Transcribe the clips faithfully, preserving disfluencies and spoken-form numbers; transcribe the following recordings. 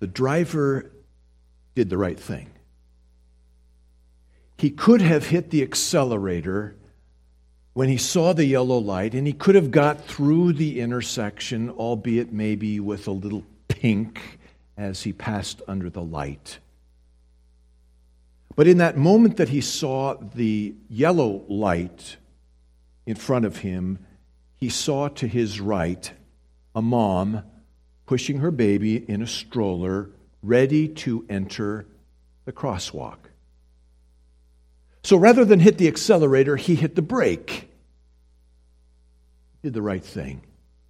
The driver did the right thing. He could have hit the accelerator when he saw the yellow light, and he could have got through the intersection, albeit maybe with a little pink as he passed under the light. But in that moment that he saw the yellow light in front of him, he saw to his right a mom pushing her baby in a stroller, ready to enter the crosswalk. So rather than hit the accelerator, he hit the brake. Did the right thing.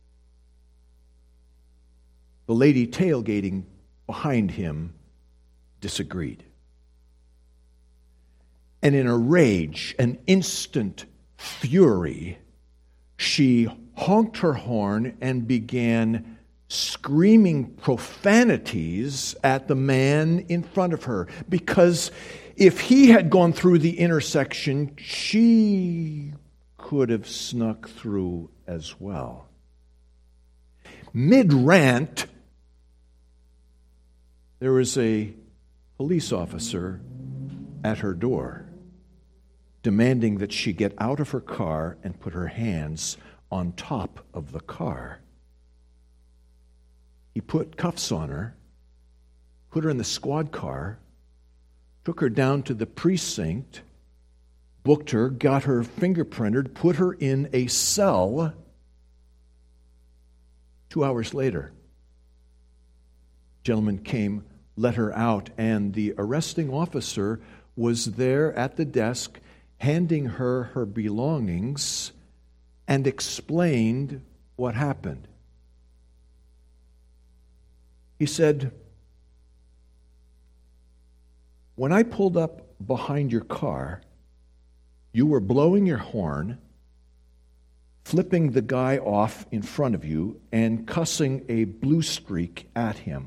The lady tailgating behind him disagreed. And in a rage, an instant fury, she honked her horn and began screaming profanities at the man in front of her. Because if he had gone through the intersection, she could have snuck through as well. Mid-rant, there was a police officer at her door, demanding that she get out of her car and put her hands on top of the car. He put cuffs on her, put her in the squad car, took her down to the precinct, booked her, got her fingerprinted, put her in a cell. Two hours later, gentleman came, let her out, and the arresting officer was there at the desk handing her her belongings and explained what happened. He said, "When I pulled up behind your car, you were blowing your horn, flipping the guy off in front of you, and cussing a blue streak at him.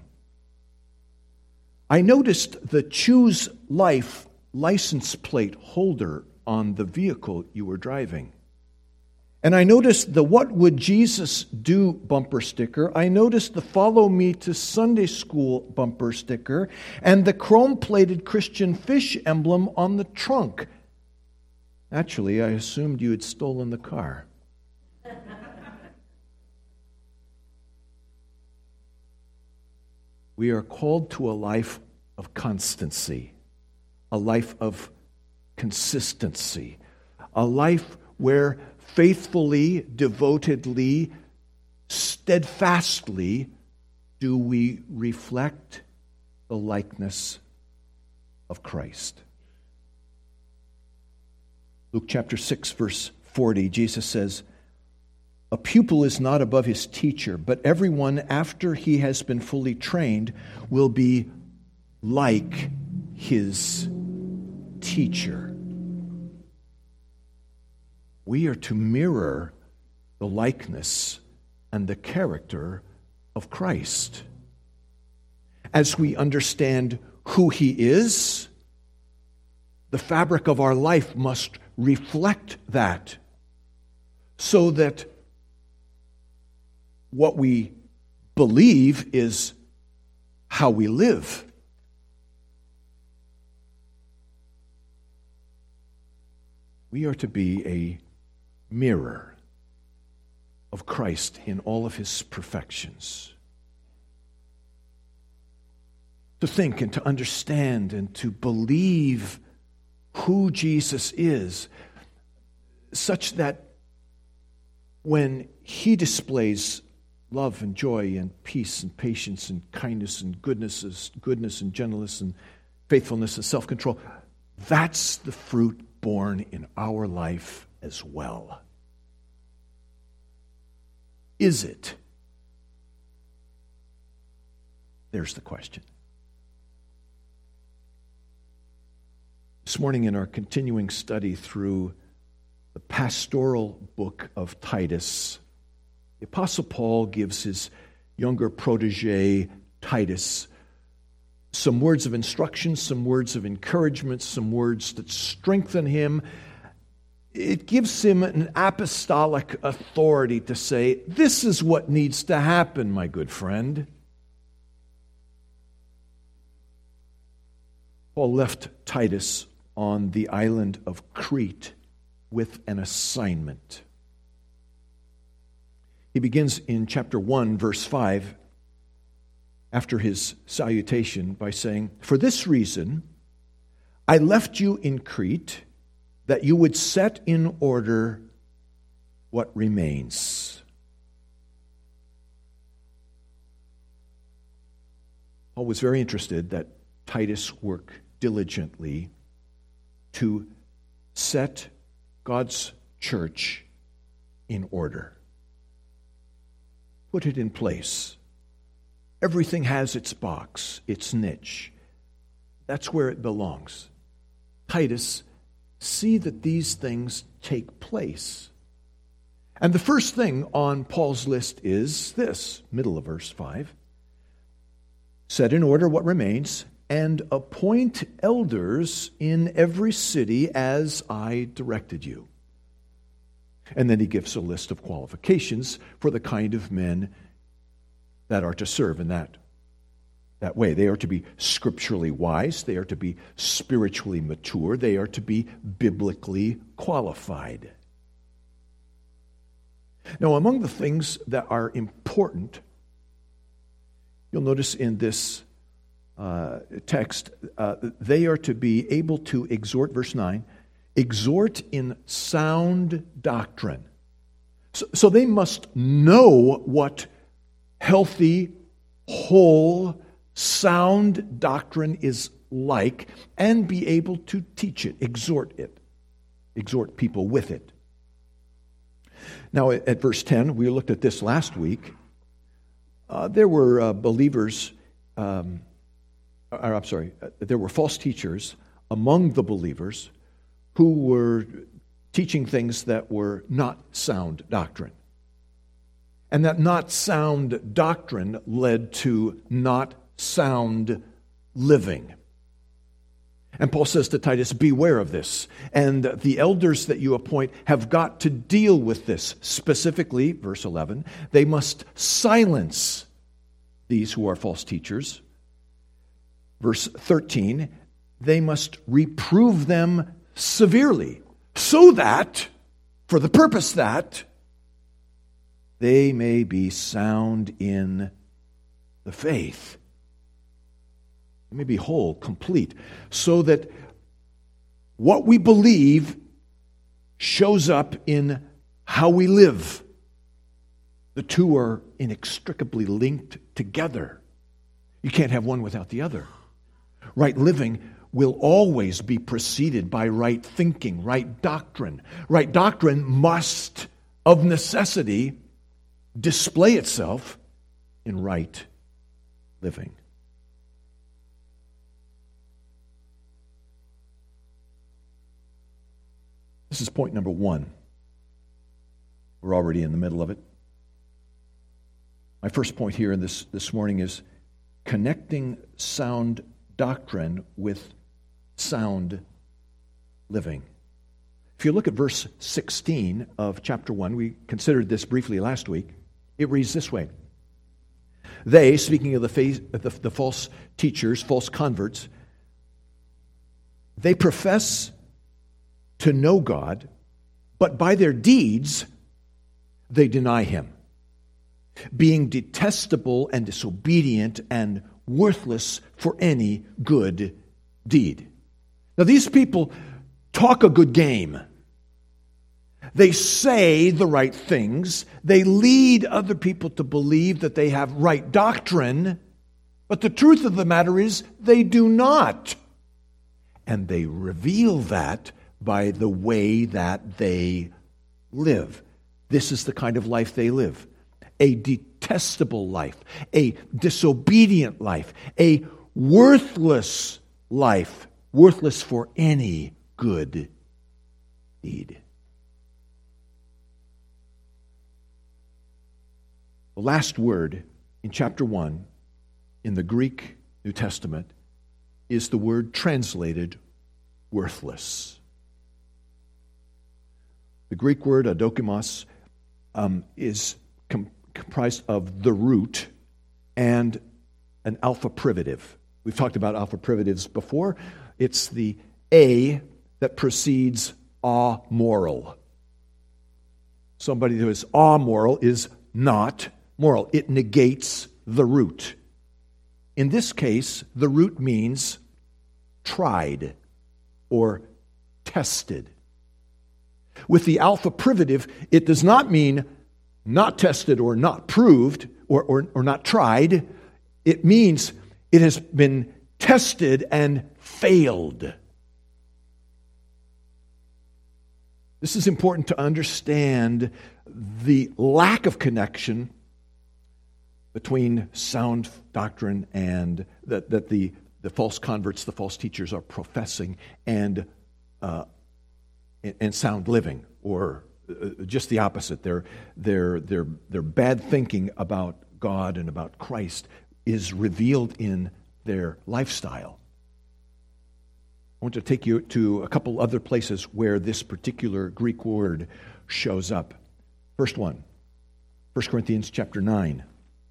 I noticed the Choose Life license plate holder on the vehicle you were driving. And I noticed the What Would Jesus Do bumper sticker. I noticed the Follow Me to Sunday School bumper sticker and the chrome-plated Christian fish emblem on the trunk. Actually, I assumed you had stolen the car." We are called to a life of constancy, a life of consistency, a life where faithfully, devotedly, steadfastly do we reflect the likeness of Christ. Luke chapter six, verse forty, Jesus says, "A pupil is not above his teacher, but everyone, after he has been fully trained, will be like his teacher." We are to mirror the likeness and the character of Christ. As we understand who he is, the fabric of our life must reflect that, so that what we believe is how we live. We are to be a mirror of Christ in all of his perfections. To think and to understand and to believe who Jesus is, such that when he displays love and joy and peace and patience and kindness and goodness, goodness and gentleness and faithfulness and self-control, that's the fruit born in our life as well. Is it? There's the question. This morning in our continuing study through the pastoral book of Titus, the Apostle Paul gives his younger protege, Titus, some words of instruction, some words of encouragement, some words that strengthen him. It gives him an apostolic authority to say, this is what needs to happen, my good friend. Paul left Titus on the island of Crete with an assignment. He begins in chapter one, verse five, after his salutation, by saying, "For this reason I left you in Crete, that you would set in order what remains." Paul was very interested that Titus work diligently to set God's church in order. Put it in place. Everything has its box, its niche. That's where it belongs. Titus, see that these things take place. And the first thing on Paul's list is this, middle of verse five. Set in order what remains, and appoint elders in every city as I directed you. And then he gives a list of qualifications for the kind of men that are to serve in that, that way. They are to be scripturally wise. They are to be spiritually mature. They are to be biblically qualified. Now, among the things that are important, you'll notice in this uh, text, uh, they are to be able to exhort, verse nine, exhort in sound doctrine. So, so they must know what healthy, whole, sound doctrine is like and be able to teach it, exhort it, exhort people with it. Now, at verse ten, we looked at this last week. Uh, there were uh, believers, um, or, I'm sorry, uh, there were false teachers among the believers who were teaching things that were not sound doctrine. And that not sound doctrine led to not sound living. And Paul says to Titus, beware of this. And the elders that you appoint have got to deal with this. Specifically, verse eleven, they must silence these who are false teachers. Verse thirteen, they must reprove them severely, so that, for the purpose that, they may be sound in the faith. They may be whole, complete, so that what we believe shows up in how we live. The two are inextricably linked together. You can't have one without the other. Right living will always be preceded by right thinking, right doctrine. Right doctrine must, of necessity, display itself in right living. This is point number one. We're already in the middle of it. My first point here in this, this morning is connecting sound doctrine with sound living. If you look at verse sixteen of chapter one, we considered this briefly last week. It reads this way. They, speaking of the, faith, the, the false teachers, false converts, they profess to know God, but by their deeds they deny Him, being detestable and disobedient and worthless for any good deed. Now, these people talk a good game. They say the right things. They lead other people to believe that they have right doctrine, but the truth of the matter is they do not. And they reveal that by the way that they live. This is the kind of life they live. A detestable life, a disobedient life, a worthless life, worthless for any good deed. The last word in chapter one in the Greek New Testament is the word translated worthless. The Greek word adokimos um, is com- comprised of the root and an alpha privative. We've talked about alpha privatives before. It's the A that precedes amoral. Somebody who is amoral is not moral. It negates the root. In this case, the root means tried or tested. With the alpha privative, it does not mean not tested or not proved or, or, or not tried. It means it has been tested and failed. This is important to understand the lack of connection between sound doctrine and that, that the, the false converts, the false teachers are professing, and uh, and sound living, or just the opposite. Their their their their bad thinking about God and about Christ is revealed in their lifestyle. I want to take you to a couple other places where this particular Greek word shows up. First one, First Corinthians chapter nine.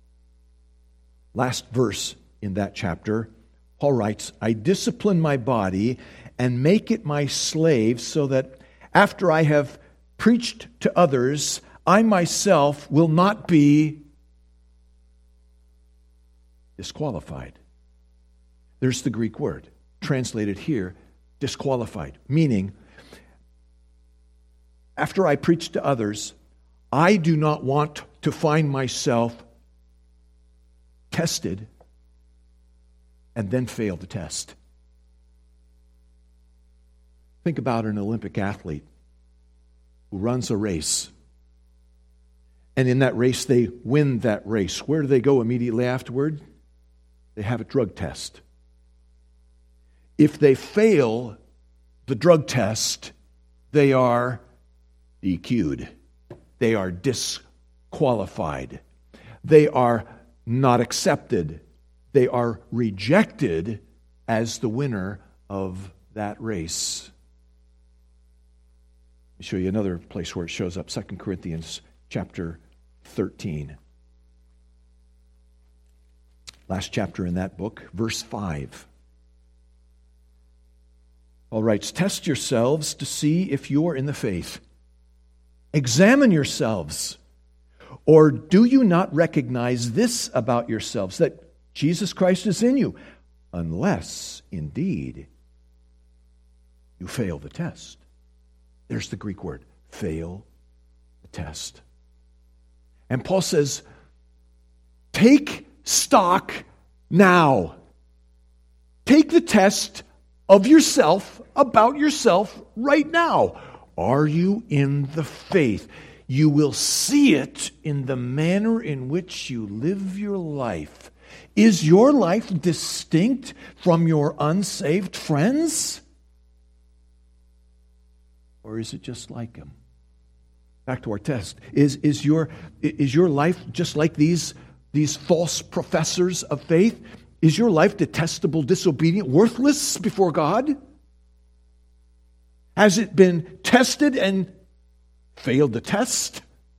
Last verse in that chapter, Paul writes, I discipline my body and make it my slave so that after I have preached to others, I myself will not be disqualified. There's the Greek word, translated here, disqualified, meaning, after I preach to others, I do not want to find myself tested and then fail the test. Think about an Olympic athlete who runs a race. And in that race, they win that race. Where do they go immediately afterward? They have a drug test. If they fail the drug test, they are D Q'd. They are disqualified. They are not accepted. They are rejected as the winner of that race. Let me show you another place where it shows up, Second Corinthians chapter thirteen. Last chapter in that book, verse five. Paul writes, test yourselves to see if you are in the faith. Examine yourselves. Or do you not recognize this about yourselves, that Jesus Christ is in you, unless, indeed, you fail the test? There's the Greek word, fail the test. And Paul says, take stock now. Take the test of yourself, about yourself, right now. Are you in the faith? You will see it in the manner in which you live your life. Is your life distinct from your unsaved friends? Or is it just like them? Back to our test. Is, is, your, is your life just like these, these false professors of faith? Is your life detestable, disobedient, worthless before God? Has it been tested and failed the test?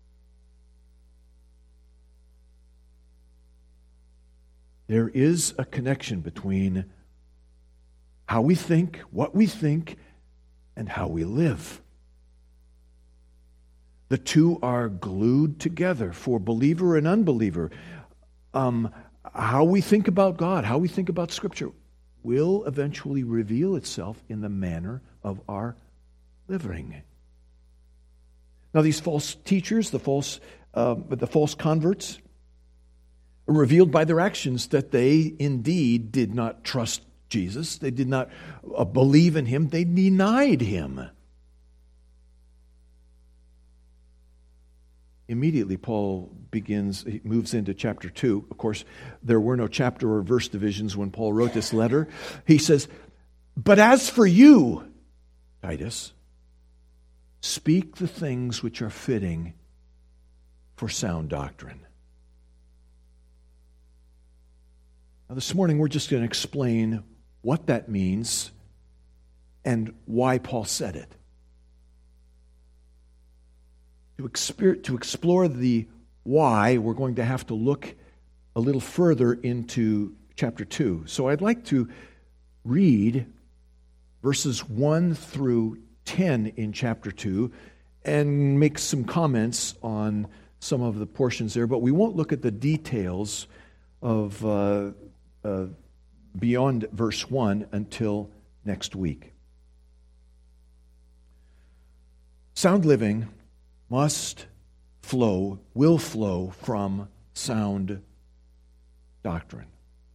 There is a connection between how we think, what we think, and how we live. The two are glued together for believer and unbeliever. Um, how we think about God, how we think about Scripture, will eventually reveal itself in the manner of our living. Now, these false teachers, the false, uh, the false converts, are revealed by their actions that they indeed did not trust Jesus. They did not uh, believe in Him. They denied Him. Immediately, Paul begins, he moves into chapter two. Of course, there were no chapter or verse divisions when Paul wrote this letter. He says, but as for you, Titus, speak the things which are fitting for sound doctrine. Now, this morning we're just going to explain what that means and why Paul said it. To, exper- to explore the why, we're going to have to look a little further into chapter two. So I'd like to read verses one through ten in chapter two and make some comments on some of the portions there, but we won't look at the details of uh, uh, beyond verse one until next week. Sound living must flow, will flow from sound doctrine.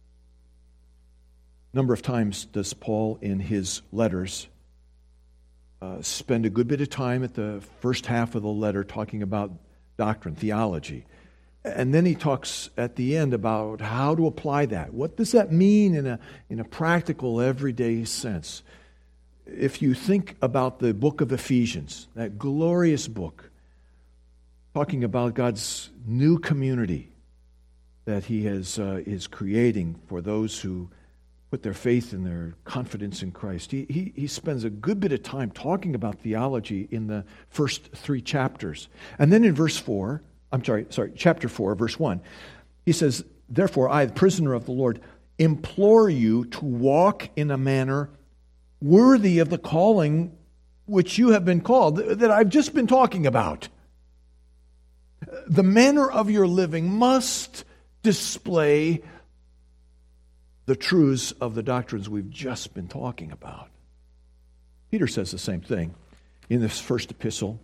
A number of times does Paul in his letters uh, spend a good bit of time at the first half of the letter talking about doctrine, theology. And then he talks at the end about how to apply that. What does that mean in a, in a practical, everyday sense? If you think about the book of Ephesians, that glorious book, talking about God's new community that He has uh, is creating for those who put their faith and their confidence in Christ. He, he, he spends a good bit of time talking about theology in the first three chapters. And then in verse four, I'm sorry, sorry, chapter four, verse one, he says, "Therefore I, the prisoner of the Lord, implore you to walk in a manner worthy of the calling which you have been called," that I've just been talking about. The manner of your living must display the truths of the doctrines we've just been talking about. Peter says the same thing in this first epistle.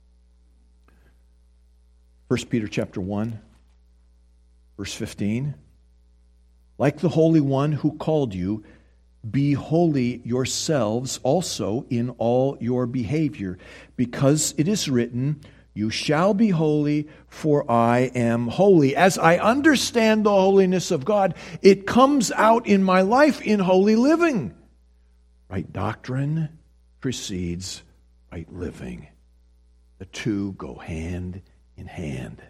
First Peter chapter one, verse fifteen. "Like the Holy One who called you, be holy yourselves also in all your behavior, because it is written, you shall be holy, for I am holy." As I understand the holiness of God, it comes out in my life in holy living. Right doctrine precedes right living. The two go hand in hand.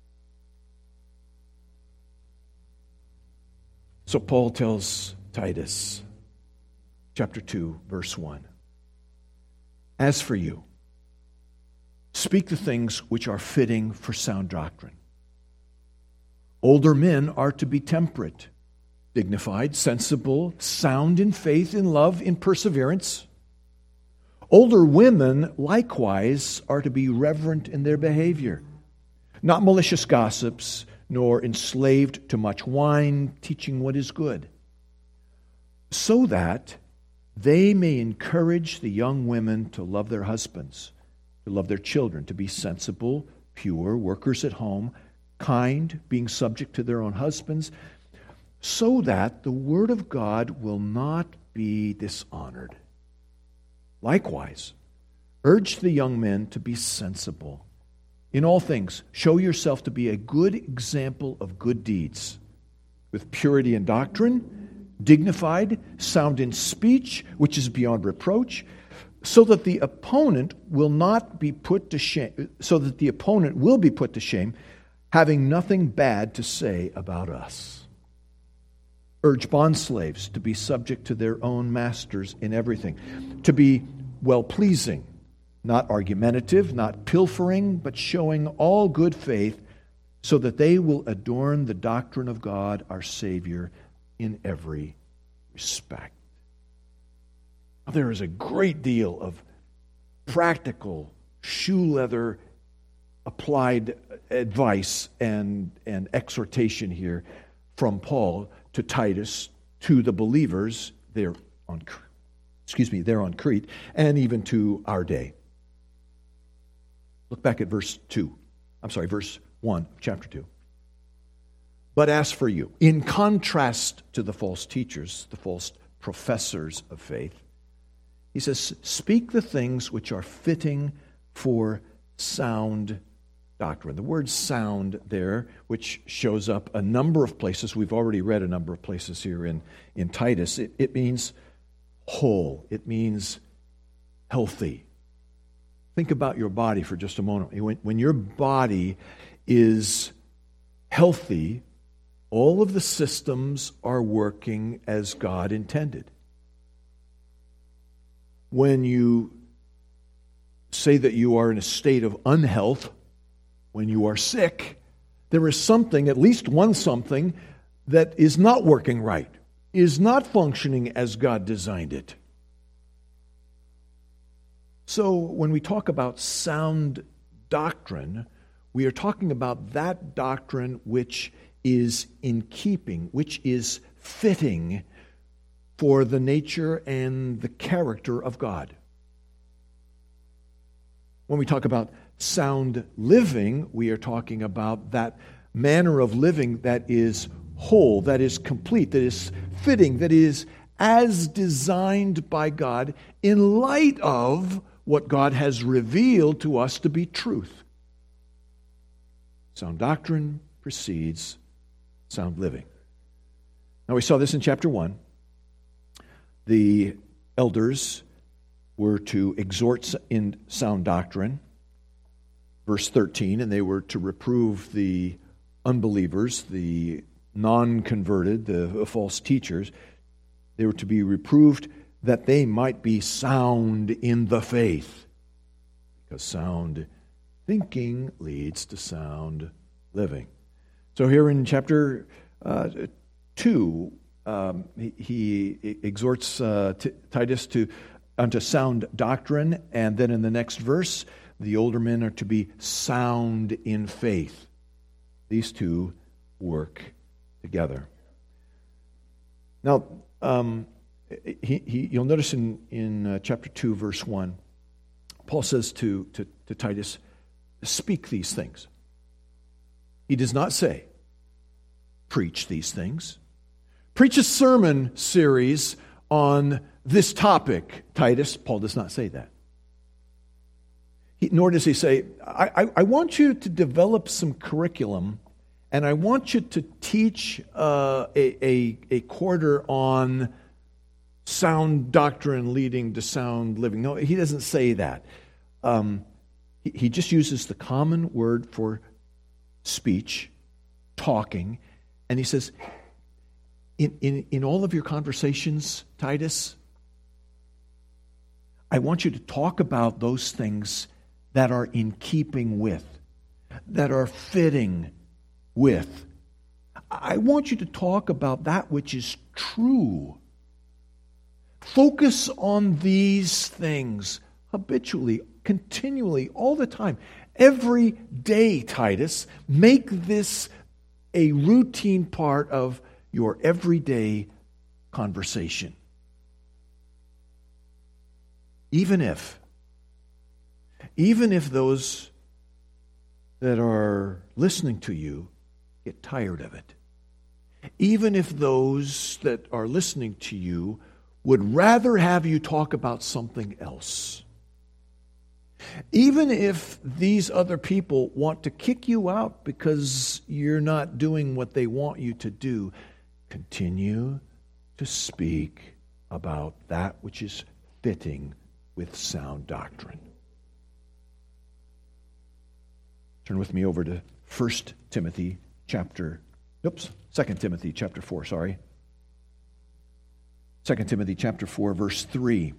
So Paul tells Titus, chapter two, verse one, "As for you, speak the things which are fitting for sound doctrine. Older men are to be temperate, dignified, sensible, sound in faith, in love, in perseverance. Older women likewise are to be reverent in their behavior, not malicious gossips, nor enslaved to much wine, teaching what is good, so that they may encourage the young women to love their husbands, to love their children, to be sensible, pure, workers at home, kind, being subject to their own husbands, so that the word of God will not be dishonored. Likewise, urge the young men to be sensible. In all things, show yourself to be a good example of good deeds, with purity in doctrine, dignified, sound in speech, which is beyond reproach, so that the opponent will not be put to shame, so that the opponent will be put to shame, having nothing bad to say about us. Urge bondslaves to be subject to their own masters in everything, to be well-pleasing, not argumentative, not pilfering, but showing all good faith, so that they will adorn the doctrine of God our Savior in every respect." There is a great deal of practical, shoe leather applied advice and, and exhortation here from Paul to Titus, to the believers there on, excuse me, there on Crete, and even to our day. Look back at verse two. I'm sorry, verse one, chapter two. "But as for you," in contrast to the false teachers, the false professors of faith, he says, "Speak the things which are fitting for sound doctrine." The word sound there, which shows up a number of places, we've already read a number of places here in, in Titus, it, it means whole. It means healthy. Think about your body for just a moment. When, when your body is healthy, all of the systems are working as God intended. When you say that you are in a state of unhealth, when you are sick, there is something, at least one something, that is not working right, is not functioning as God designed it. So when we talk about sound doctrine, we are talking about that doctrine which is in keeping, which is fitting for the nature and the character of God. When we talk about sound living, we are talking about that manner of living that is whole, that is complete, that is fitting, that is as designed by God in light of what God has revealed to us to be truth. Sound doctrine precedes sound living. Now we saw this in chapter one. The elders were to exhort in sound doctrine, verse thirteen, and they were to reprove the unbelievers, the non-converted, the false teachers. They were to be reproved that they might be sound in the faith, because sound thinking leads to sound living. So here in chapter uh, two, um, he, he exhorts uh, T- Titus to unto sound doctrine, and then in the next verse, the older men are to be sound in faith. These two work together. Now, um, he, he, you'll notice in, in uh, chapter two, verse one, Paul says to, to, to Titus, speak these things. He does not say, preach these things. Preach a sermon series on this topic, Titus. Paul does not say that. He, nor does he say, I, I, I want you to develop some curriculum, and I want you to teach uh, a, a, a quarter on sound doctrine leading to sound living. No, he doesn't say that. Um, he, he just uses the common word for speech, talking, and he says, in, in, in all of your conversations, Titus, I want you to talk about those things that are in keeping with, that are fitting with. I want you to talk about that which is true. Focus on these things habitually, continually, all the time. Every day, Titus, make this a routine part of your everyday conversation. Even if, even if those that are listening to you get tired of it, even if those that are listening to you would rather have you talk about something else, even if these other people want to kick you out because you're not doing what they want you to do, continue to speak about that which is fitting with sound doctrine. Turn with me over to First Timothy chapter, oops, Second Timothy chapter four, sorry. Second Timothy chapter four, verse three.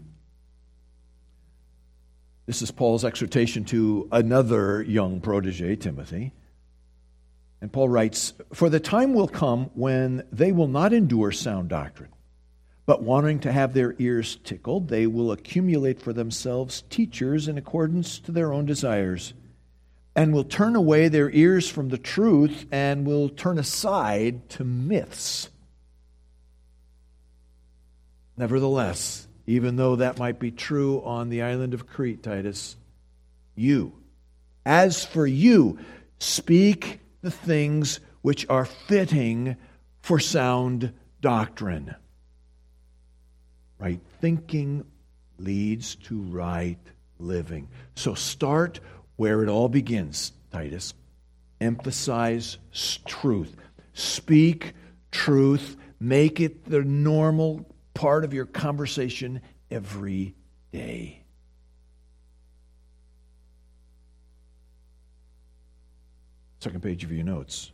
This is Paul's exhortation to another young protege, Timothy. And Paul writes, "For the time will come when they will not endure sound doctrine, but wanting to have their ears tickled, they will accumulate for themselves teachers in accordance to their own desires, and will turn away their ears from the truth and will turn aside to myths. Nevertheless, even though that might be true on the island of Crete, Titus, you, as for you, speak the things which are fitting for sound doctrine." Right thinking leads to right living. So start where it all begins, Titus. Emphasize truth. Speak truth. Make it the normal part of your conversation every day. Second page of your notes.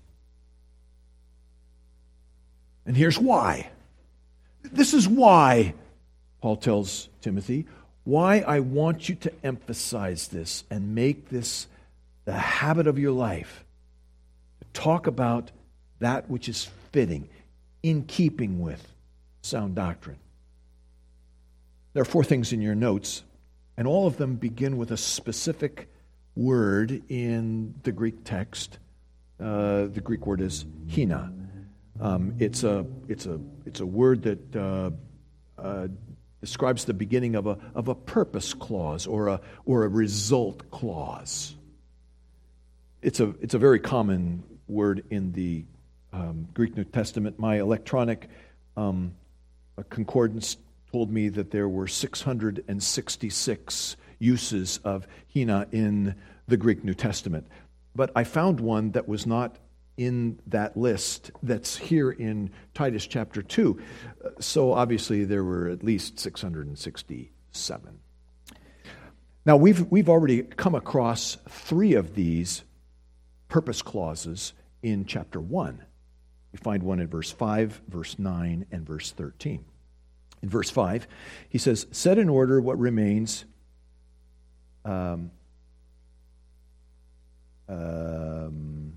And here's why. This is why, Paul tells Timothy, why I want you to emphasize this and make this the habit of your life. Talk about that which is fitting, in keeping with sound doctrine. There are four things in your notes. And all of them begin with a specific word in the Greek text. Uh, the Greek word is hina. Um, it's a it's a it's a word that uh, uh, describes the beginning of a of a purpose clause or a or a result clause. It's a it's a very common word in the um, Greek New Testament. My electronic um, concordance told me that there were six hundred sixty-six uses of hina in the Greek New Testament. But I found one that was not in that list that's here in Titus chapter two. So obviously there were at least six hundred sixty-seven. Now we've we've already come across three of these purpose clauses in chapter one. We find one in verse five, verse nine, and verse thirteen. In verse five, he says, set in order what remains um, um,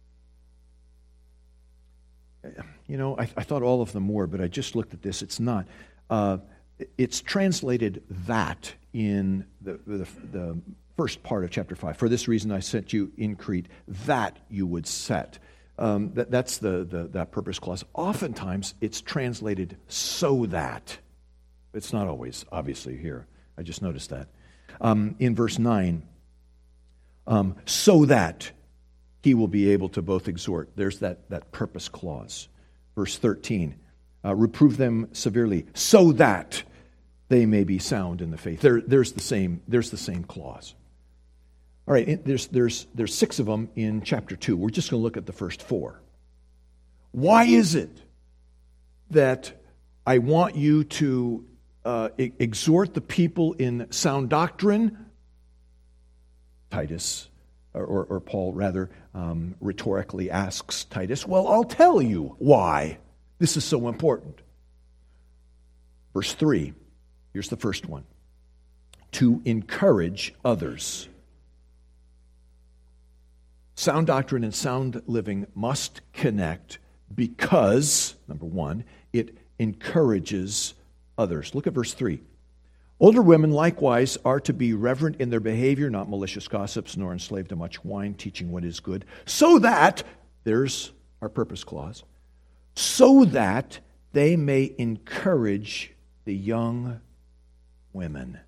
you know, I, I thought all of them were, but I just looked at this. It's not. Uh, it's translated that in the, the, the first part of chapter five. For this reason I sent you in Crete, that you would set. Um, that, that's the, the that purpose clause. Oftentimes it's translated so that. It's not always, obviously, here. I just noticed that. Um, in verse nine, um, so that he will be able to both exhort. There's that, that purpose clause. Verse thirteen, uh, reprove them severely, so that they may be sound in the faith. There, there's the same. There's the same clause. All right, there's there's there's six of them in chapter two. We're just going to look at the first four. Why is it that I want you to uh, exhort the people in sound doctrine? Titus, or, or, or Paul rather, um, rhetorically asks Titus, well, I'll tell you why this is so important. Verse three, here's the first one. To encourage others. Sound doctrine and sound living must connect because, number one, it encourages others. Look at verse three. Older women likewise are to be reverent in their behavior, not malicious gossips, nor enslaved to much wine, teaching what is good, so that, there's our purpose clause, so that they may encourage the young women.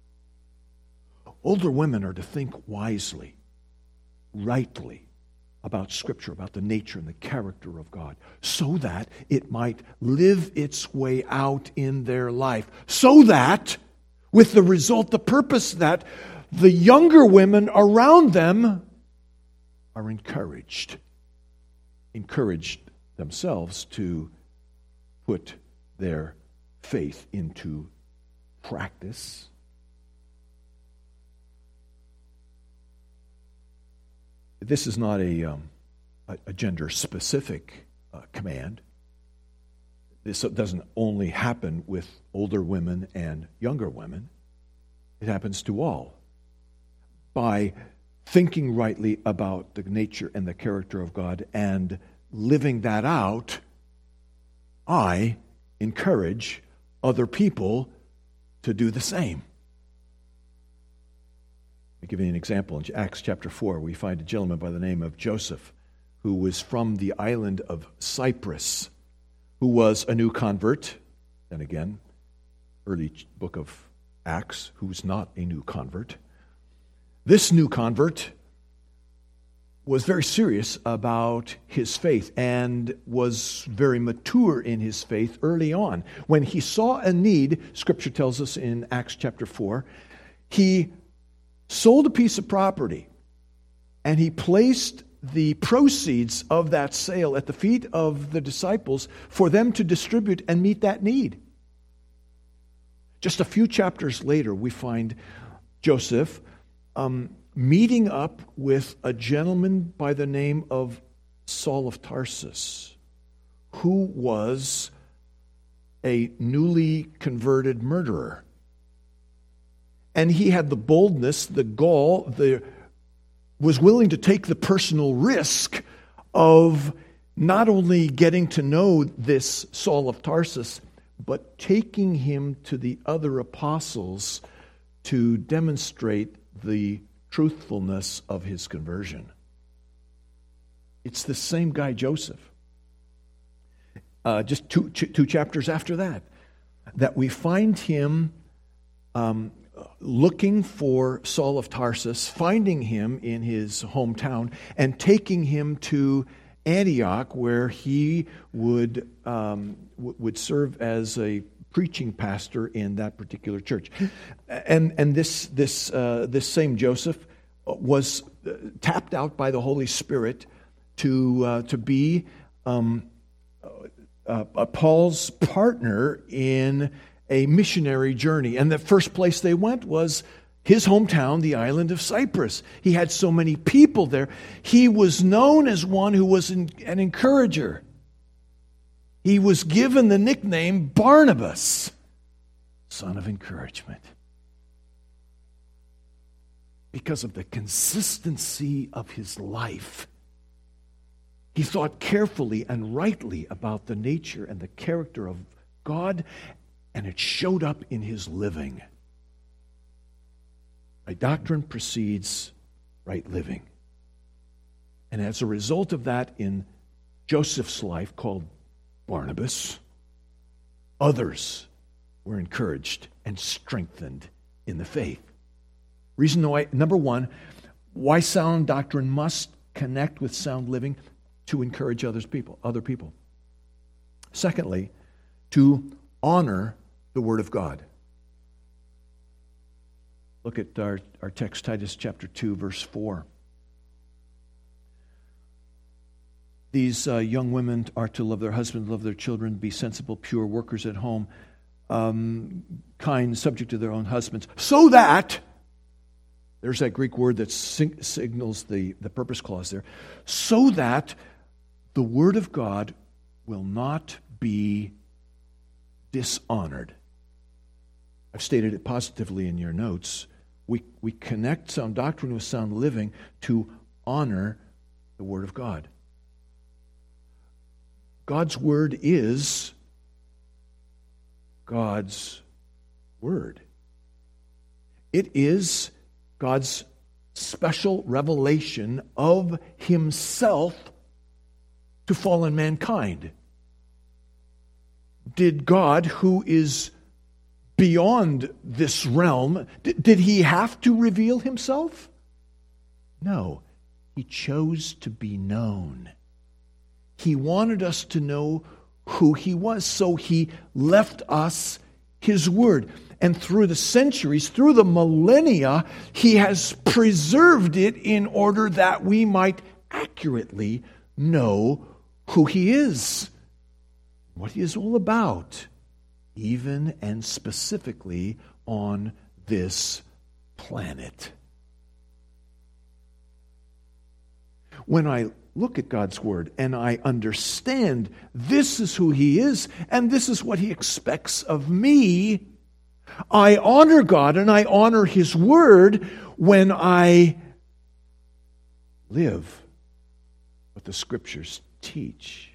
Older women are to think wisely, rightly about Scripture, about the nature and the character of God, so that it might live its way out in their life, so that, with the result, the purpose that the younger women around them are encouraged, encouraged themselves to put their faith into practice. This is not a, um, a, a gender-specific uh, command. This doesn't only happen with older women and younger women. It happens to all. By thinking rightly about the nature and the character of God and living that out, I encourage other people to do the same. I'll give you an example. In Acts chapter four, we find a gentleman by the name of Joseph, who was from the island of Cyprus, who was a new convert. Then again, early book of Acts, who's not a new convert. This new convert was very serious about his faith and was very mature in his faith early on. When he saw a need, Scripture tells us in Acts chapter four, he sold a piece of property, and he placed the proceeds of that sale at the feet of the disciples for them to distribute and meet that need. Just a few chapters later, we find Joseph um, meeting up with a gentleman by the name of Saul of Tarsus, who was a newly converted murderer. And he had the boldness, the gall, the was willing to take the personal risk of not only getting to know this Saul of Tarsus, but taking him to the other apostles to demonstrate the truthfulness of his conversion. It's the same guy, Joseph. Uh, just two, two, two chapters after that, that we find him um, looking for Saul of Tarsus, finding him in his hometown, and taking him to Antioch, where he would um, w- would serve as a preaching pastor in that particular church. And and this this uh, this same Joseph was tapped out by the Holy Spirit to uh, to be um, uh, uh, Paul's partner in a missionary journey. And the first place they went was his hometown, the island of Cyprus. He had so many people there. He was known as one who was an, an encourager. He was given the nickname Barnabas, son of encouragement, because of the consistency of his life. He thought carefully and rightly about the nature and the character of God, and it showed up in his living. Right doctrine precedes right living. And as a result of that, in Joseph's life, called Barnabas, others were encouraged and strengthened in the faith. Reason why, number one, why sound doctrine must connect with sound living: to encourage others people, other people. Secondly, to honor the Word of God. Look at our, our text, Titus chapter two, verse four. These uh, young women are to love their husbands, love their children, be sensible, pure, workers at home, um, kind, subject to their own husbands, so that, there's that Greek word that sig- signals the, the purpose clause there, so that the Word of God will not be dishonored. I've stated it positively in your notes. We, we connect sound doctrine with sound living to honor the Word of God. God's Word is God's Word. It is God's special revelation of Himself to fallen mankind. Did God, who is beyond this realm, did, did He have to reveal Himself? No. He chose to be known. He wanted us to know who He was, so He left us His Word. And through the centuries, through the millennia, He has preserved it in order that we might accurately know who He is, what He is all about, even and specifically on this planet. When I look at God's Word and I understand this is who He is and this is what He expects of me, I honor God and I honor His Word when I live what the Scriptures teach.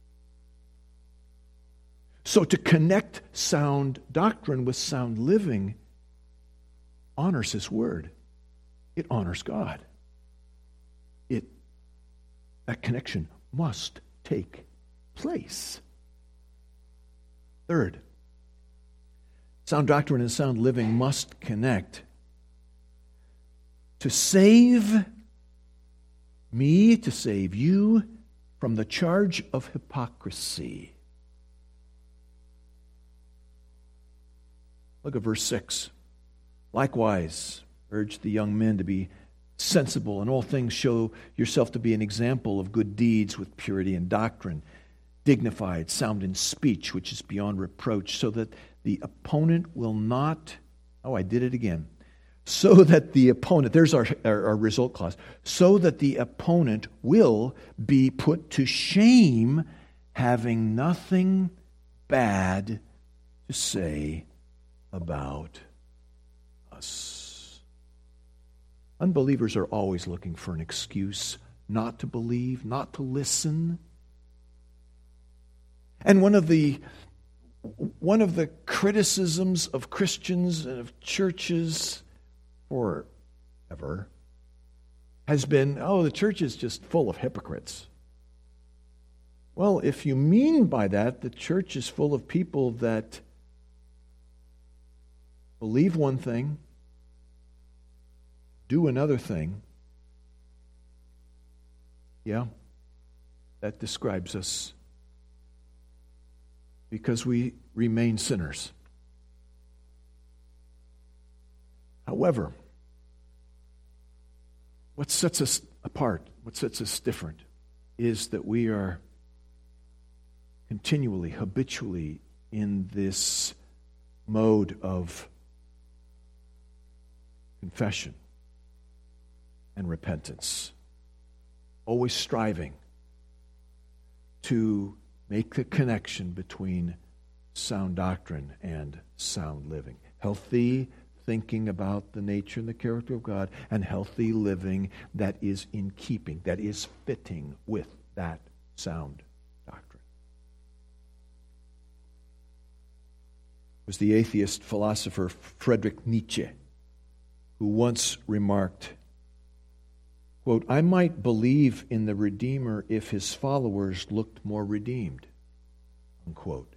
So to connect sound doctrine with sound living honors His Word. It honors God. It That connection must take place. Third, sound doctrine and sound living must connect to save me, to save you from the charge of hypocrisy. Look at verse six. Likewise, urge the young men to be sensible, in all things show yourself to be an example of good deeds with purity and doctrine, dignified, sound in speech, which is beyond reproach, so that the opponent will not, oh, I did it again, so that the opponent, there's our, our, our result clause, so that the opponent will be put to shame, having nothing bad to say about us. Unbelievers are always looking for an excuse not to believe, not to listen. And one of the one of the criticisms of Christians and of churches forever has been, oh, the church is just full of hypocrites. Well, if you mean by that the church is full of people that believe one thing, do another thing, yeah, that describes us, because we remain sinners. However, what sets us apart, what sets us different, is that we are continually, habitually in this mode of confession and repentance, always striving to make the connection between sound doctrine and sound living. Healthy thinking about the nature and the character of God, and healthy living that is in keeping, that is fitting with that sound doctrine. It was the atheist philosopher Friedrich Nietzsche who once remarked, quote, "I might believe in the Redeemer if his followers looked more redeemed," unquote.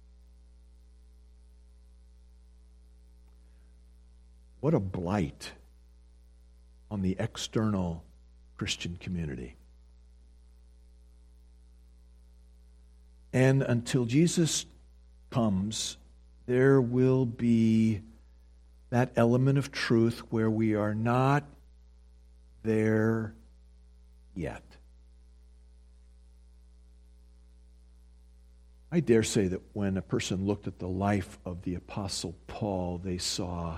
What a blight on the external Christian community. And until Jesus comes, there will be that element of truth where we are not there yet. I dare say that when a person looked at the life of the Apostle Paul, they saw,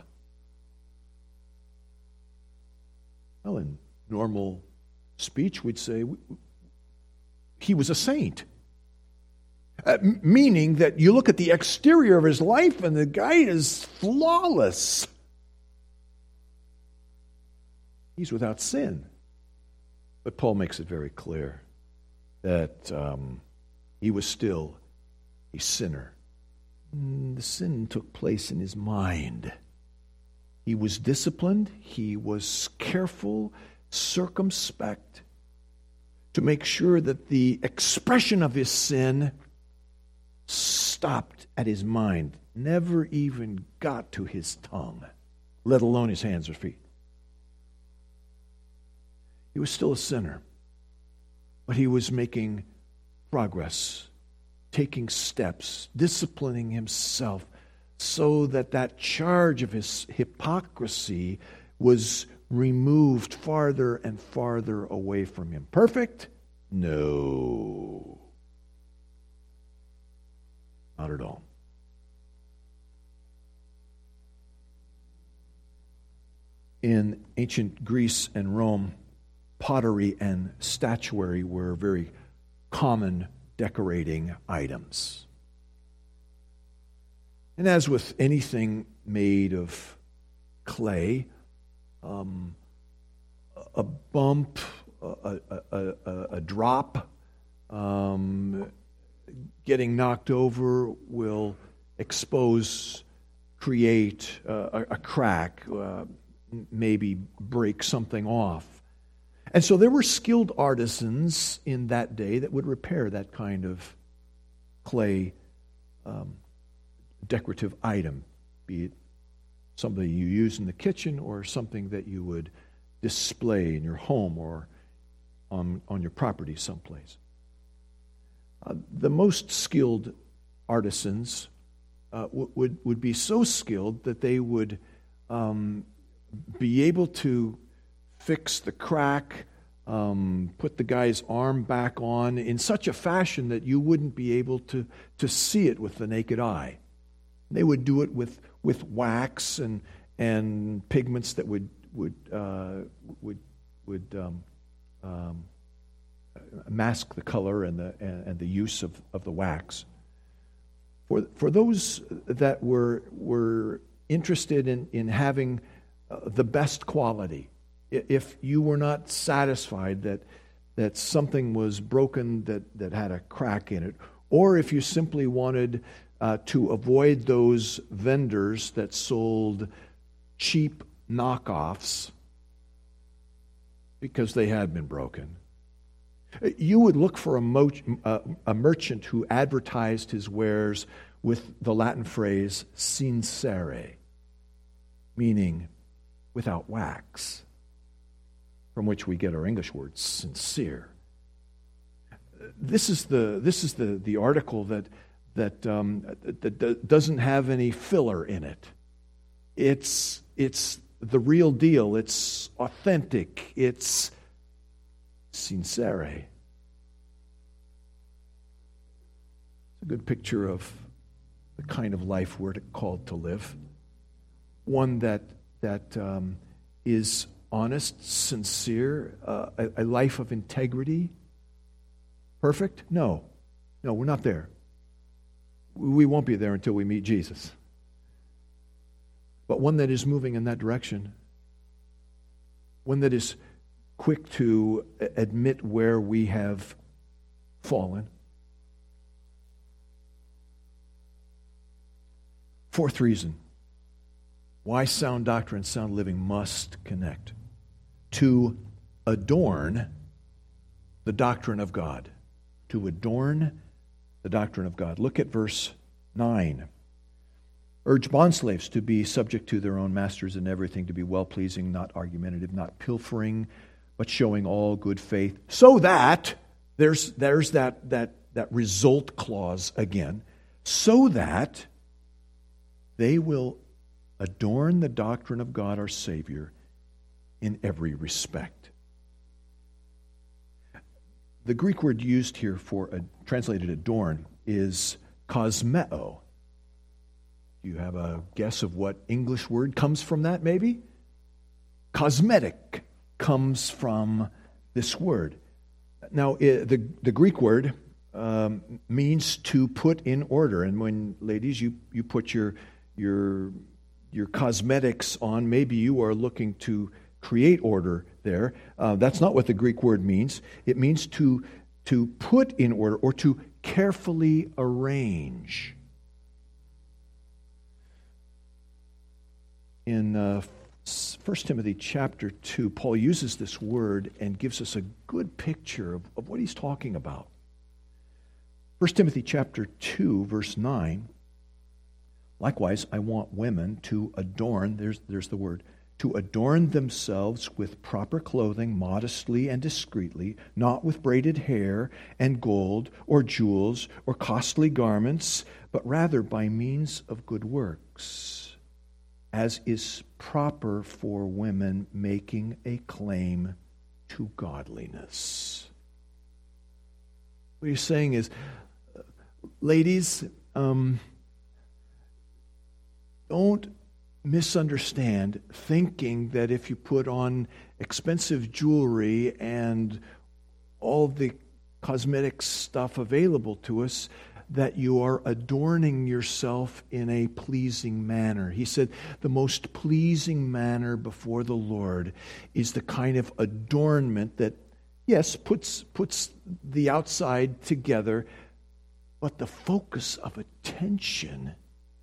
well, in normal speech, we'd say he was a saint. Uh, meaning that you look at the exterior of his life and the guy is flawless. He's without sin. But Paul makes it very clear that um, he was still a sinner. The sin took place in his mind. He was disciplined. He was careful, circumspect, to make sure that the expression of his sin stopped at his mind, never even got to his tongue, let alone his hands or feet. He was still a sinner, but he was making progress, taking steps, disciplining himself so that that charge of his hypocrisy was removed farther and farther away from him. Perfect? No. Not at all. In ancient Greece and Rome, pottery and statuary were very common decorating items. And as with anything made of clay, um, a bump, a, a, a, a drop, um, getting knocked over will expose, create uh, a, a crack, uh, maybe break something off. And so there were skilled artisans in that day that would repair that kind of clay um, decorative item, be it something you use in the kitchen or something that you would display in your home or on, on your property someplace. Uh, the most skilled artisans uh, w- would, would be so skilled that they would um, be able to fix the crack, um, put the guy's arm back on in such a fashion that you wouldn't be able to, to see it with the naked eye. They would do it with, with wax and and pigments that would would uh, would would um, um, mask the color and the and, and the use of, of the wax. For for those that were were interested in in having uh, the best quality, if you were not satisfied that that something was broken that that had a crack in it, or if you simply wanted Uh, to avoid those vendors that sold cheap knockoffs because they had been broken. You would look for a, mo- uh, a merchant who advertised his wares with the Latin phrase sincere, meaning without wax, from which we get our English word sincere. This is the this is the, the article that that, um, that that doesn't have any filler in it. It's it's the real deal. It's authentic. It's sincere. It's a good picture of the kind of life we're called to live. One that that um, is honest, sincere, uh, a, a life of integrity. Perfect? No. No, we're not there. We won't be there until we meet Jesus. But one that is moving in that direction. One that is quick to admit where we have fallen. Fourth reason why sound doctrine, sound living must connect. To adorn the doctrine of God. To adorn the doctrine of God. Look at verse nine. Urge bondslaves to be subject to their own masters in everything, to be well-pleasing, not argumentative, not pilfering, but showing all good faith, so that, there's, there's that, that, that result clause again, so that they will adorn the doctrine of God our Savior in every respect. The Greek word used here for a, translated adorn is kosmeo. Do you have a guess of what English word comes from that, maybe? Cosmetic comes from this word. Now, it, the, the Greek word um, means to put in order. And when, ladies, you, you put your, your, your cosmetics on, maybe you are looking to create order there. Uh, that's not what the Greek word means. It means to, to put in order or to carefully arrange. In uh, First Timothy chapter two, Paul uses this word and gives us a good picture of, of what he's talking about. First Timothy chapter two, verse nine, likewise, I want women to adorn, there's, there's the word, to adorn themselves with proper clothing, modestly and discreetly, not with braided hair and gold or jewels or costly garments, but rather by means of good works, as is proper for women making a claim to godliness. What he's saying is, ladies, um, don't misunderstand thinking that if you put on expensive jewelry and all the cosmetic stuff available to us, that you are adorning yourself in a pleasing manner. He said the most pleasing manner before the Lord is the kind of adornment that, yes, puts, puts the outside together, but the focus of attention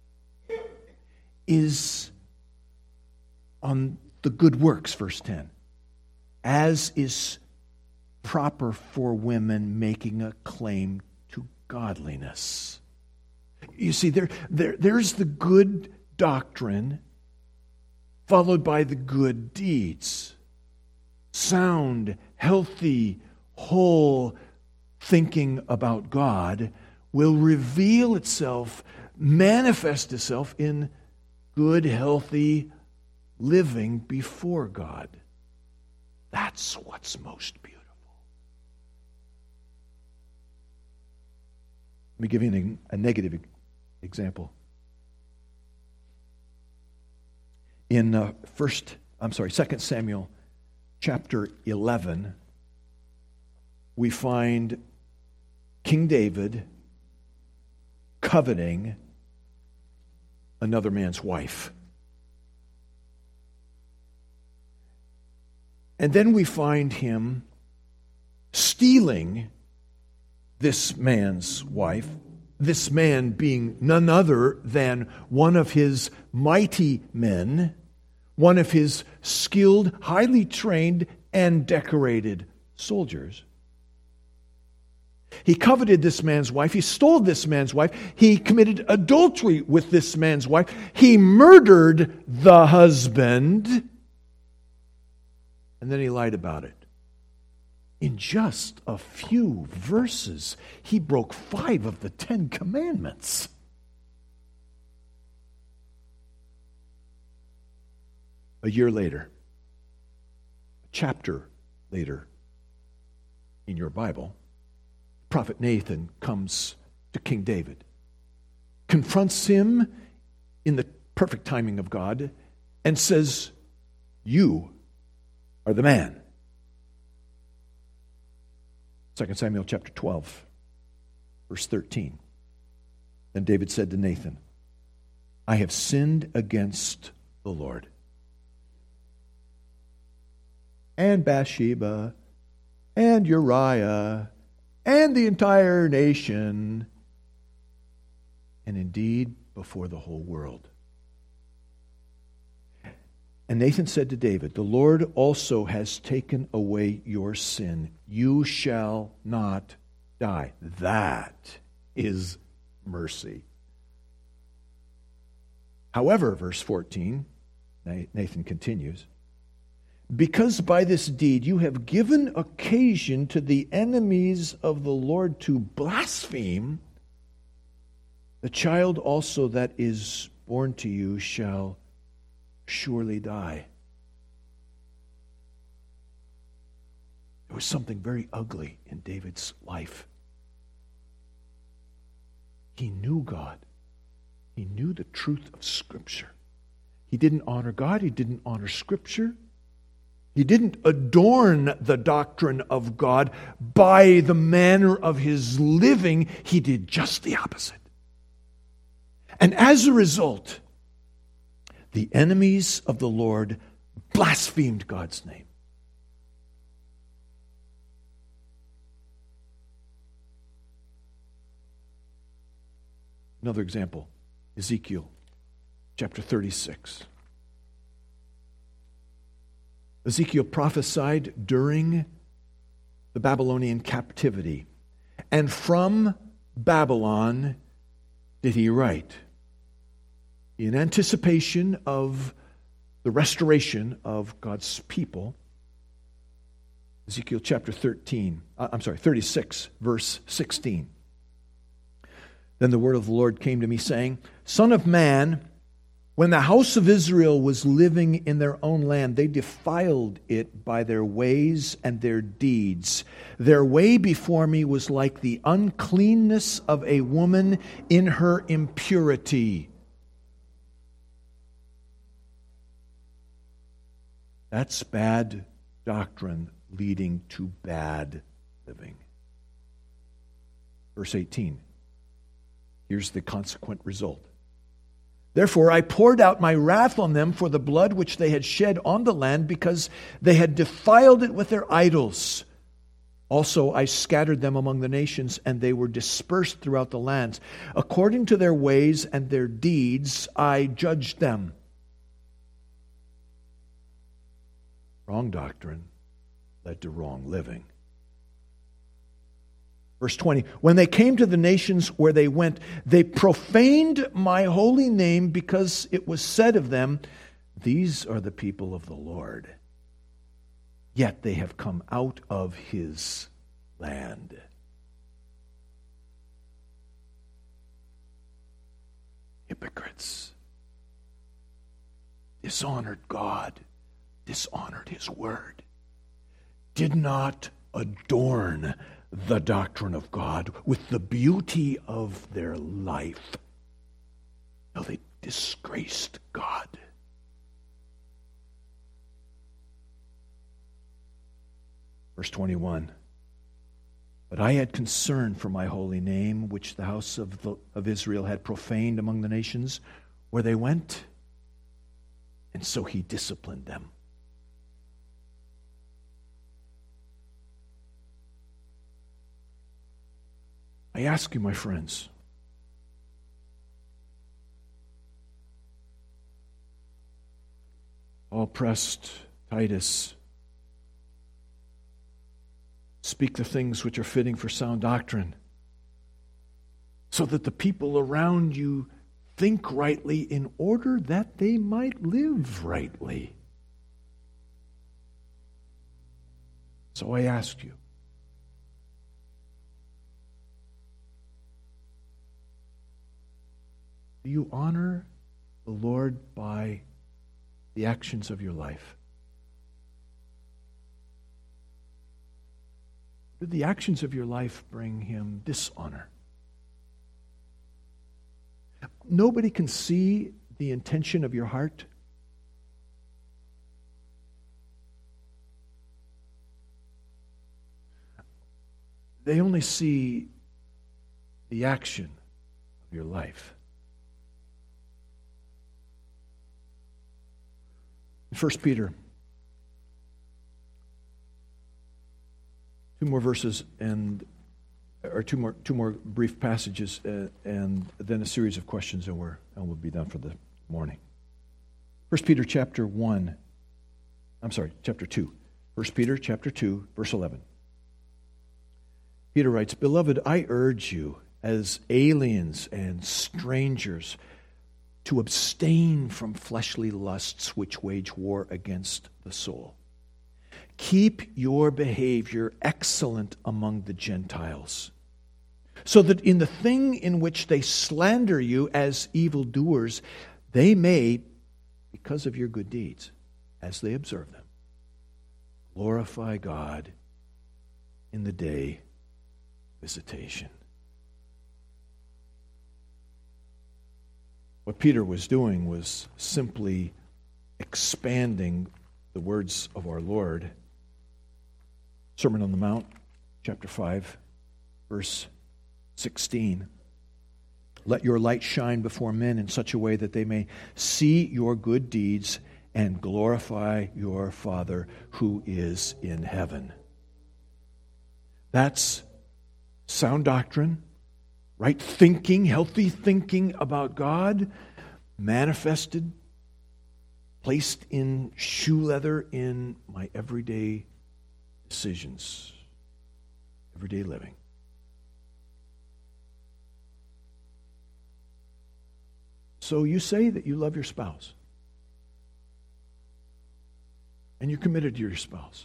is on the good works, verse ten, as is proper for women making a claim to godliness. You see, there, there, there's the good doctrine followed by the good deeds. Sound, healthy, whole thinking about God will reveal itself, manifest itself in good, healthy living before God. That's what's most beautiful. Let me give you a negative example. In uh, first, I'm sorry, Second Samuel chapter eleven, we find King David coveting another man's wife. And then we find him stealing this man's wife, this man being none other than one of his mighty men, one of his skilled, highly trained, and decorated soldiers. He coveted this man's wife. He stole this man's wife. He committed adultery with this man's wife. He murdered the husband. And then he lied about it. In just a few verses, he broke five of the Ten Commandments. A year later, a chapter later in your Bible, Prophet Nathan comes to King David, confronts him in the perfect timing of God, and says, "You are the man." Second Samuel chapter twelve, verse thirteen. Then David said to Nathan, "I have sinned against the Lord." And Bathsheba, and Uriah, and the entire nation, and indeed before the whole world. And Nathan said to David, "The Lord also has taken away your sin. You shall not die." That is mercy. However, verse fourteen, Nathan continues, "Because by this deed you have given occasion to the enemies of the Lord to blaspheme, the child also that is born to you shall surely die." There was something very ugly in David's life. He knew God. He knew the truth of Scripture. He didn't honor God. He didn't honor Scripture. He didn't adorn the doctrine of God by the manner of his living. He did just the opposite. And as a result, the enemies of the Lord blasphemed God's name. Another example, Ezekiel chapter thirty-six. Ezekiel prophesied during the Babylonian captivity, and from Babylon did he write in anticipation of the restoration of God's people. Ezekiel chapter thirteen, uh, I'm sorry, thirty-six, verse sixteen. Then the word of the Lord came to me, saying, "Son of man, when the house of Israel was living in their own land, they defiled it by their ways and their deeds. Their way before me was like the uncleanness of a woman in her impurity." That's bad doctrine leading to bad living. Verse eighteen. Here's the consequent result. "Therefore I poured out my wrath on them for the blood which they had shed on the land, because they had defiled it with their idols. Also I scattered them among the nations, and they were dispersed throughout the lands. According to their ways and their deeds I judged them." Wrong doctrine led to wrong living. Verse twenty, "When they came to the nations where they went, they profaned my holy name, because it was said of them, 'These are the people of the Lord.' Yet they have come out of his land." Hypocrites. Dishonored God, dishonored his word, did not adorn the doctrine of God with the beauty of their life. No, they disgraced God. Verse twenty-one, "But I had concern for my holy name, which the house of, the, of Israel had profaned among the nations where they went, and so he disciplined them." I ask you, my friends, all pressed, Titus, speak the things which are fitting for sound doctrine, so that the people around you think rightly in order that they might live rightly. So I ask you, do you honor the Lord by the actions of your life? Do the actions of your life bring him dishonor? Nobody can see the intention of your heart. They only see the action of your life. First Peter, two more verses and or two more two more brief passages, uh, and then a series of questions, and we're and we'll be done for the morning. First Peter chapter one, I'm sorry, chapter two. First Peter chapter two, verse eleven. Peter writes, "Beloved, I urge you as aliens and strangers to abstain from fleshly lusts which wage war against the soul. Keep your behavior excellent among the Gentiles, so that in the thing in which they slander you as evildoers, they may, because of your good deeds, as they observe them, glorify God in the day of visitation." What Peter was doing was simply expanding the words of our Lord. Sermon on the Mount, chapter five, verse sixteen. "Let your light shine before men in such a way that they may see your good deeds and glorify your Father who is in heaven." That's sound doctrine, right thinking, healthy thinking about God, manifested, placed in shoe leather in my everyday decisions, everyday living. So you say that you love your spouse, and you're committed to your spouse.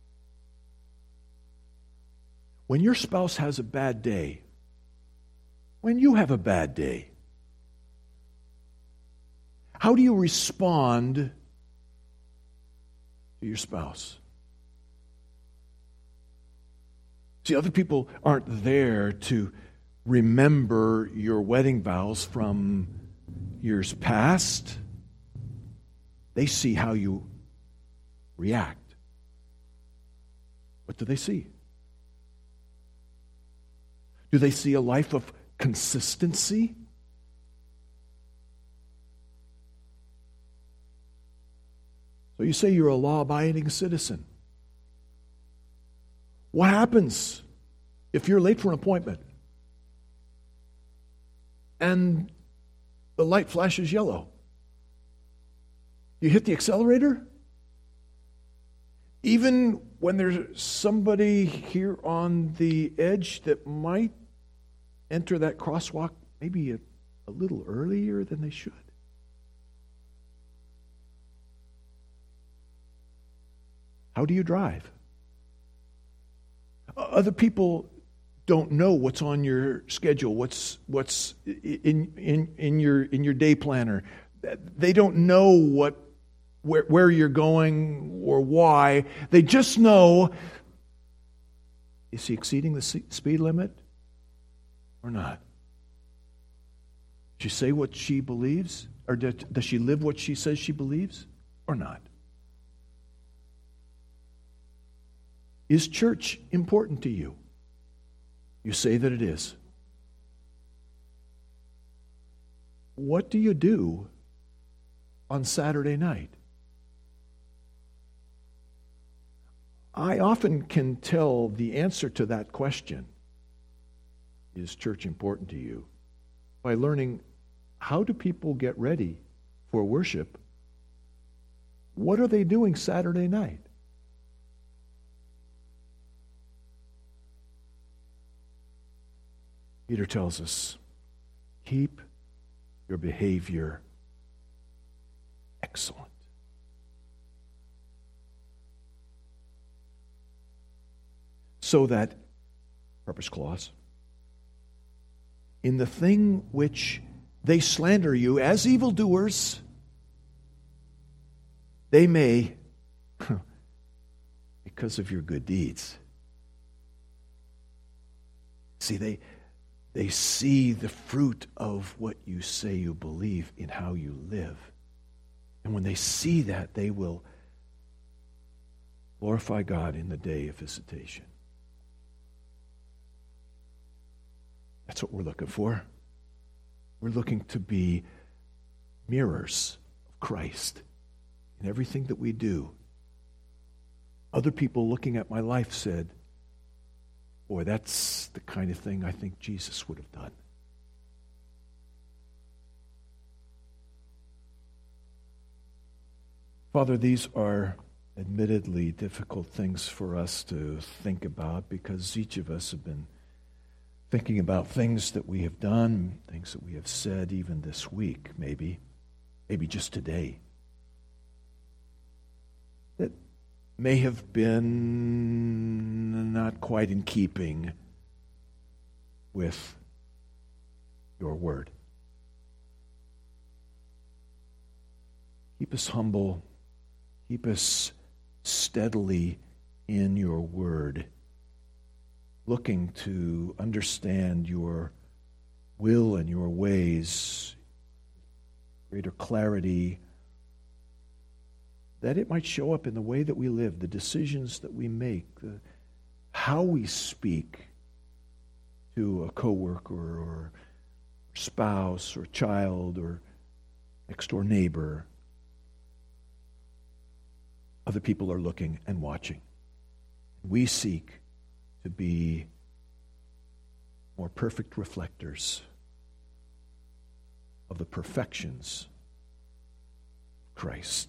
When your spouse has a bad day, when you have a bad day, how do you respond to your spouse? See, other people aren't there to remember your wedding vows from years past. They see how you react. What do they see? Do they see a life of consistency? So you say you're a law-abiding citizen. What happens if you're late for an appointment and the light flashes yellow? You hit the accelerator? Even when there's somebody here on the edge that might enter that crosswalk maybe a, a little earlier than they should? How do you drive? Other people don't know what's on your schedule, what's what's in in in your in your day planner. They don't know what where where you're going or why. They just know, is he exceeding the speed limit or not? Does she say what she believes, or does she live what she says she believes, or not? Is church important to you? You say that it is. What do you do on Saturday night? I often can tell the answer to that question, is church important to you, by learning, how do people get ready for worship What are they doing Saturday night? Peter tells us, keep your behavior excellent. So that, purpose clause, in the thing which they slander you as evildoers, they may, because of your good deeds. See, they, they see the fruit of what you say you believe in how you live. And when they see that, they will glorify God in the day of visitation. That's what we're looking for. We're looking to be mirrors of Christ in everything that we do. Other people looking at my life said, boy, that's the kind of thing I think Jesus would have done. Father, these are admittedly difficult things for us to think about because each of us have been thinking about things that we have done, things that we have said even this week, maybe, maybe just today, that may have been not quite in keeping with your word. Keep us humble. Keep us steadily in your word, looking to understand your will and your ways, greater clarity, that it might show up in the way that we live, the decisions that we make, the, how we speak to a coworker or spouse or child or next-door neighbor. Other people are looking and watching. We seek to be more perfect reflectors of the perfections of Christ.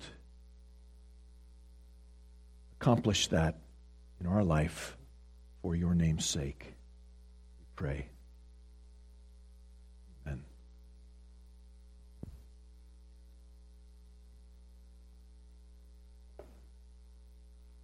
Accomplish that in our life for your name's sake, we pray.